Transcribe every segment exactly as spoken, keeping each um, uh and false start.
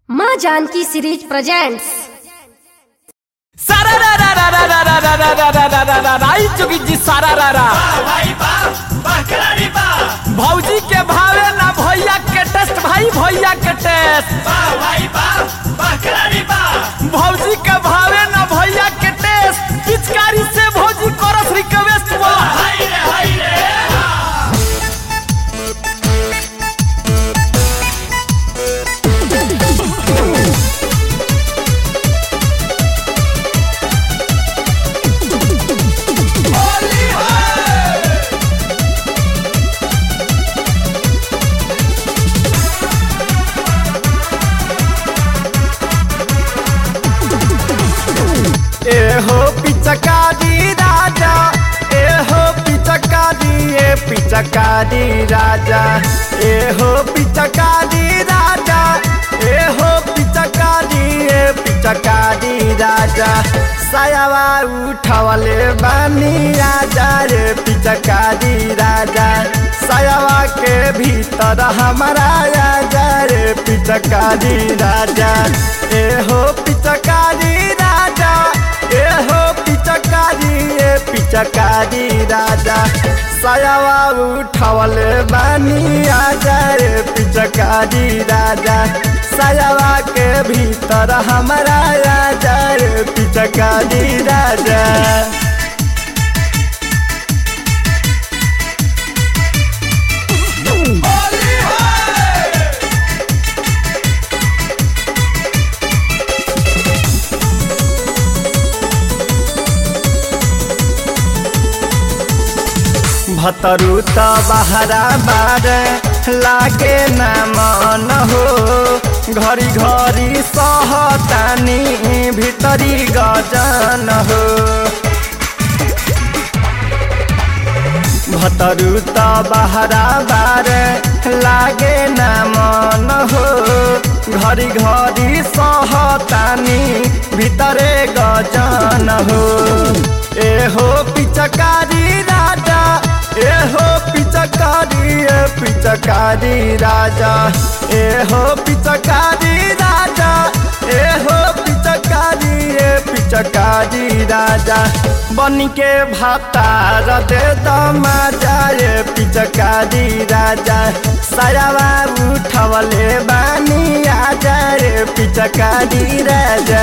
माँ Janaki series presents. सारा रा रा रा रा रा रा रा रा रा रा रा रा रा राई जोगी जी सारा रा रा भाई बा बकरारी बा भौजी के भावे ना भैया के टेस्ट भाई भैया के टेस्ट बा भाई बा बकरारी बा भौजी के भावे ना भैया के टेस्ट पिचकारी से भौजी करस रिक्वेस्ट बोला हाय रे हाय रे ए हो पिचकारी राजा ए हो पिचकारी ए पिचकारी राजा ए हो पिचकारी राजा ए हो पिचकारी ए पिचकारी राजा सायावा उठावले बानी राजा रे पिचकारी राजा सायावा के भीतर हमारा राजा रे पिचकारी राजा ए हो पिचकारी राजा ए हो पिचकारी ए पिचकारी राजा सायावा उठावले बानी आजा रे पिचकारी राजा सायावा के भीतर हमारा राजा रे पिचकारी राजा भतरू त बहरा बार लागे न मन हो घरी घरी सहतानी भितरी गजन हो भतरू त बहरा बार लागे न मन हो घरी घरी सहतानी भितरे गजन हो ए हो पिचकारी राजा ए हो पिचकारी ए पिचकारी राजा ए हो पिचकारी राजा ए हो पिचकारी ए पिचकारी राजा बन के भातार दे दमाजा ए पिचकारी राजा सायावा उठवले बानी आजा रे पिचकारी राजा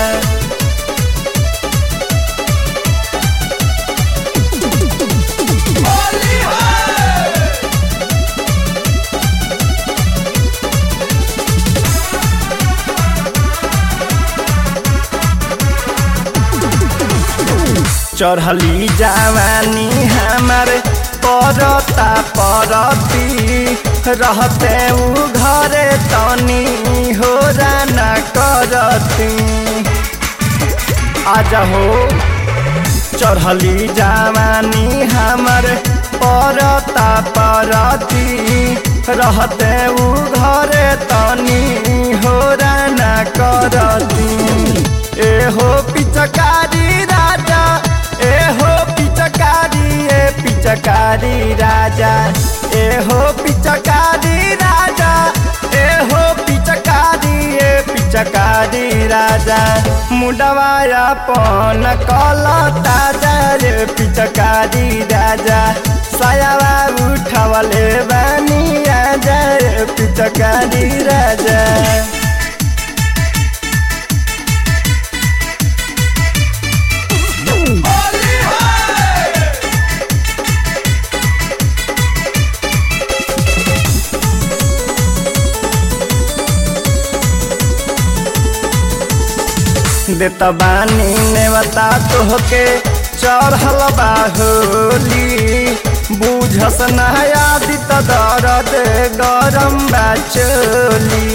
चढ़ली जवानी हमार परता परती रहते उ घरे तनी हो राना करती आजा हो चढ़ली जवानी हमार परता परती रहते उ घरे तनी हो राना करती ए हो पिचकारी राजा ए हो पिचकारी ए पिचकारी राजा ए हो पिचकारी राजा ए हो पिचकारी ए पिचकारी राजा मुडवाया पन कला ताजा रे पिचकारी राजा सायावा उठवले बानी आजा रे पिचकारी राजा देता बानी नेवता तोहके चढ़ल बाहोली बुझस नया दित दर्द गरम बाचोली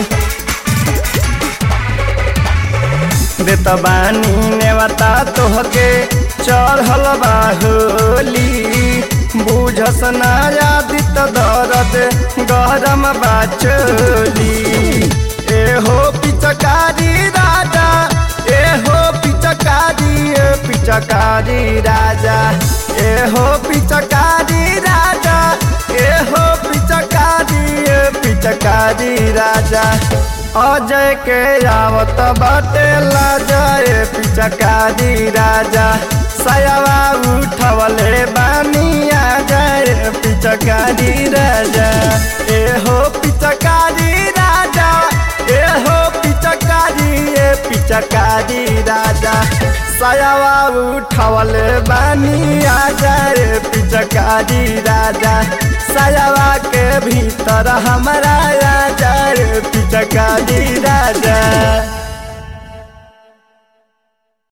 देता बानी नेवता तोहके चढ़ल बाहोली बुझस नया दित दर्द गरम बाचोली ए हो पिचकारी राजा ए हो पिचकारी ए पिचकारी राजा ए हो पिचकारी राजा ए हो पिचकारी ए पिचकारी राजा। अजय के आवत बाटे लाजाए पिचकारी राजा सयावा उठवले बानी आ जाए पिचकारी राजा ए हो पिचकारी राजा ए हो पिचकारी ए पिचकारी राजा सयावा उठवले बानी आ जाए पिचकारी राजा सयावा के भीतर हमारा आ जाए पिचकारी राजा।